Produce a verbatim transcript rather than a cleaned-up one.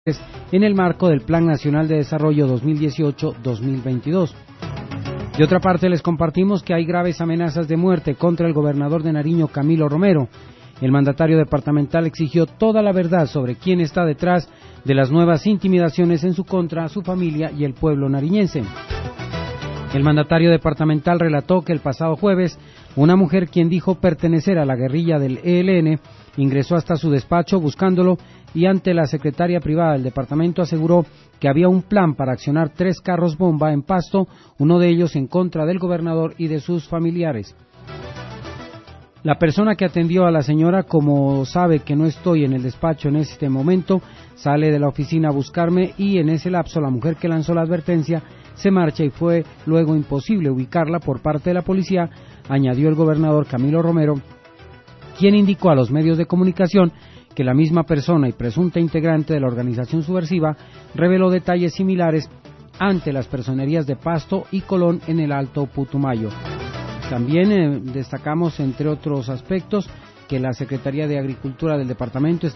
en el marco del Plan Nacional de Desarrollo dos mil dieciocho a dos mil veintidós. De otra parte, les compartimos que hay graves amenazas de muerte contra el gobernador de Nariño, Camilo Romero. El mandatario departamental exigió toda la verdad sobre quién está detrás de las nuevas intimidaciones en su contra, su familia y el pueblo nariñense. El mandatario departamental relató que el pasado jueves, una mujer quien dijo pertenecer a la guerrilla del E L N ingresó hasta su despacho buscándolo y ante la secretaria privada del departamento aseguró que había un plan para accionar tres carros bomba en Pasto, uno de ellos en contra del gobernador y de sus familiares. La persona que atendió a la señora, como sabe que no estoy en el despacho en este momento, sale de la oficina a buscarme y en ese lapso la mujer que lanzó la advertencia se marcha y fue luego imposible ubicarla por parte de la policía, añadió el gobernador Camilo Romero, quien indicó a los medios de comunicación que la misma persona y presunta integrante de la organización subversiva reveló detalles similares ante las personerías de Pasto y Colón en el Alto Putumayo. También eh, destacamos, entre otros aspectos, que la Secretaría de Agricultura del departamento